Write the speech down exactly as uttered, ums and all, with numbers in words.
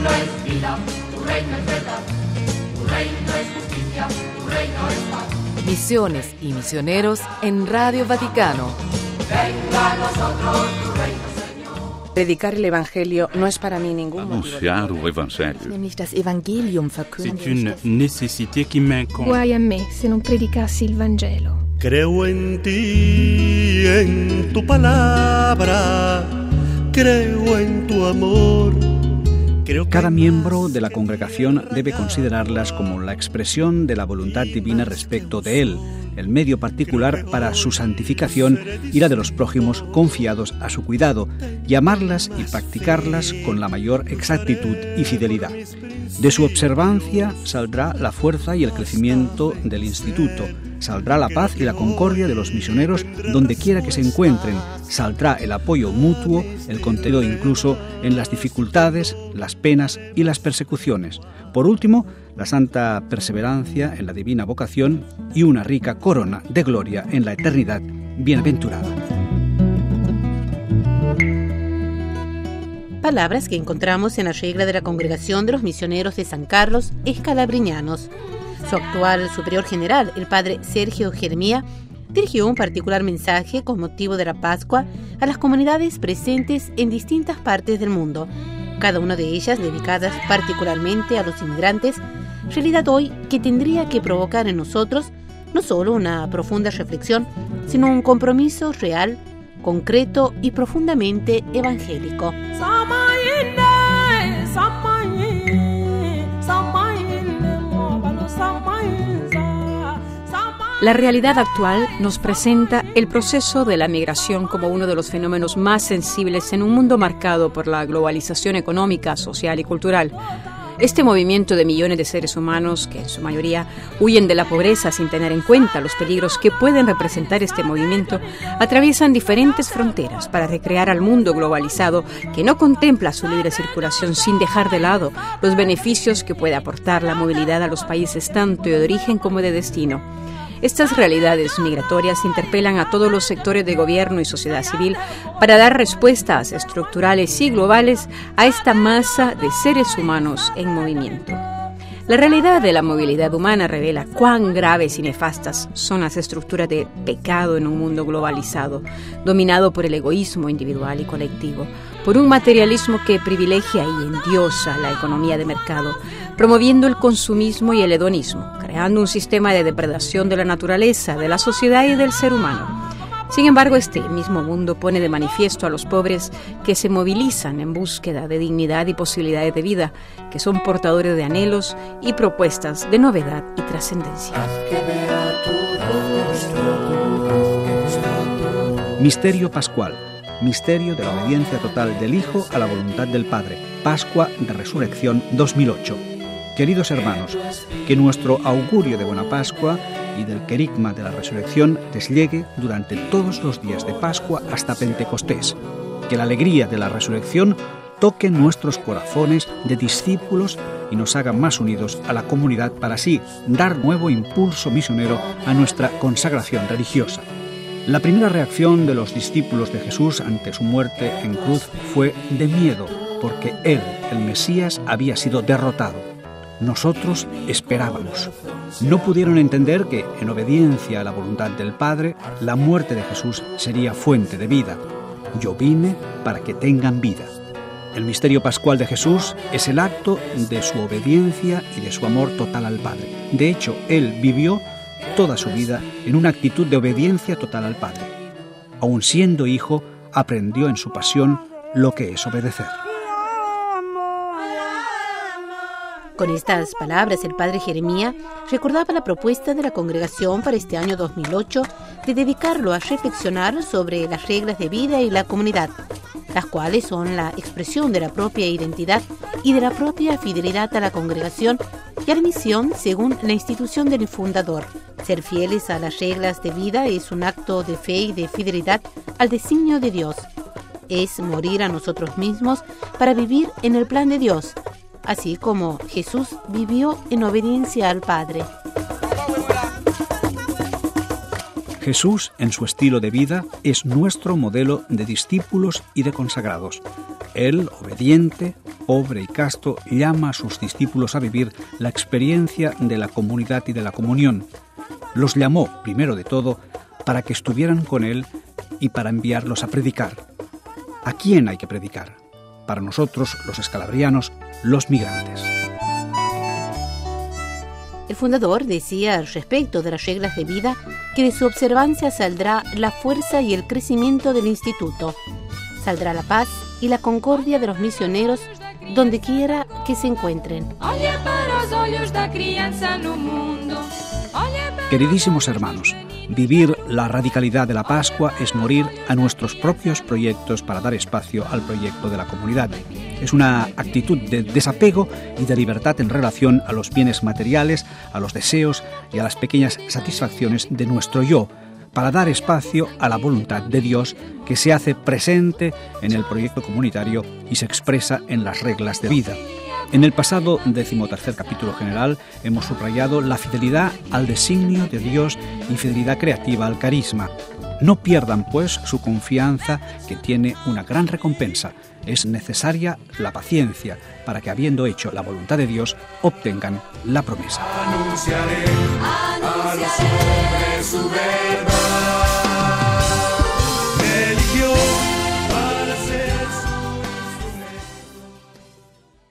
reino es vida, tu reino es verdad, tu reino es justicia, tu reino es paz. Misiones y misioneros en Radio Vaticano. Venga a nosotros tu reino, Señor. Predicar el Evangelio no es para mí ningún motivo. Anunciar o Evangelho. Nämlich das Evangelium verkünden. C'est une nécessité qui m'incombe. Guai a me se non predicassi il Vangelo. Creo en ti, en tu palabra, creo en tu amor. Creo que Cada miembro de la congregación debe considerarlas como la expresión de la voluntad divina respecto de él, el medio particular para su santificación y la de los prójimos confiados a su cuidado, y amarlas y practicarlas con la mayor exactitud y fidelidad. De su observancia saldrá la fuerza y el crecimiento del instituto, saldrá la paz y la concordia de los misioneros donde quiera que se encuentren, saldrá el apoyo mutuo, el contenido incluso en las dificultades, las penas y las persecuciones. Por último, la santa perseverancia en la divina vocación y una rica corona de gloria en la eternidad bienaventurada. Palabras que encontramos en la regla de la Congregación de los Misioneros de San Carlos Escalabriñanos. Su actual superior general, el padre Sergio Jeremía, dirigió un particular mensaje con motivo de la Pascua a las comunidades presentes en distintas partes del mundo, cada una de ellas dedicadas particularmente a los inmigrantes, realidad hoy que tendría que provocar en nosotros no solo una profunda reflexión, sino un compromiso real, concreto y profundamente evangélico. La realidad actual nos presenta el proceso de la migración como uno de los fenómenos más sensibles en un mundo marcado por la globalización económica, social y cultural. Este movimiento de millones de seres humanos, que en su mayoría huyen de la pobreza sin tener en cuenta los peligros que pueden representar este movimiento, atraviesan diferentes fronteras para recrear al mundo globalizado que no contempla su libre circulación sin dejar de lado los beneficios que puede aportar la movilidad a los países tanto de origen como de destino. Estas realidades migratorias interpelan a todos los sectores de gobierno y sociedad civil para dar respuestas estructurales y globales a esta masa de seres humanos en movimiento. La realidad de la movilidad humana revela cuán graves y nefastas son las estructuras de pecado en un mundo globalizado, dominado por el egoísmo individual y colectivo, por un materialismo que privilegia y endiosa la economía de mercado, promoviendo el consumismo y el hedonismo, creando un sistema de depredación de la naturaleza, de la sociedad y del ser humano. Sin embargo, este mismo mundo pone de manifiesto a los pobres que se movilizan en búsqueda de dignidad y posibilidades de vida, que son portadores de anhelos y propuestas de novedad y trascendencia. Misterio pascual, misterio de la obediencia total del Hijo a la voluntad del Padre, Pascua de Resurrección dos mil ocho. Queridos hermanos, que nuestro augurio de Buena Pascua y del querigma de la resurrección les llegue durante todos los días de Pascua hasta Pentecostés. Que la alegría de la resurrección toque nuestros corazones de discípulos y nos haga más unidos a la comunidad para así dar nuevo impulso misionero a nuestra consagración religiosa. La primera reacción de los discípulos de Jesús ante su muerte en cruz fue de miedo, porque él, el Mesías, había sido derrotado. Nosotros esperábamos. No pudieron entender que, en obediencia a la voluntad del Padre, la muerte de Jesús sería fuente de vida. Yo vine para que tengan vida. El misterio pascual de Jesús es el acto de su obediencia y de su amor total al Padre. De hecho, él vivió toda su vida en una actitud de obediencia total al Padre. Aun siendo hijo, aprendió en su pasión lo que es obedecer. Con estas palabras, el padre Jeremía recordaba la propuesta de la congregación para este año dos mil ocho de dedicarlo a reflexionar sobre las reglas de vida y la comunidad, las cuales son la expresión de la propia identidad y de la propia fidelidad a la congregación y a la misión según la institución del fundador. Ser fieles a las reglas de vida es un acto de fe y de fidelidad al designio de Dios. Es morir a nosotros mismos para vivir en el plan de Dios, así como Jesús vivió en obediencia al Padre. Jesús, en su estilo de vida, es nuestro modelo de discípulos y de consagrados. Él, obediente, pobre y casto, llama a sus discípulos a vivir la experiencia de la comunidad y de la comunión. Los llamó, primero de todo, para que estuvieran con Él y para enviarlos a predicar. ¿A quién hay que predicar? Para nosotros, los escalabrianos, los migrantes. El fundador decía al respecto de las reglas de vida que de su observancia saldrá la fuerza y el crecimiento del instituto. Saldrá la paz y la concordia de los misioneros donde quiera que se encuentren. Queridísimos hermanos, vivir la radicalidad de la Pascua es morir a nuestros propios proyectos para dar espacio al proyecto de la comunidad. Es una actitud de desapego y de libertad en relación a los bienes materiales, a los deseos y a las pequeñas satisfacciones de nuestro yo, para dar espacio a la voluntad de Dios que se hace presente en el proyecto comunitario y se expresa en las reglas de vida. En el pasado decimotercer capítulo general hemos subrayado la fidelidad al designio de Dios y fidelidad creativa al carisma. No pierdan, pues, su confianza, que tiene una gran recompensa. Es necesaria la paciencia para que, habiendo hecho la voluntad de Dios, obtengan la promesa. Anunciaré, anunciaré su verdad.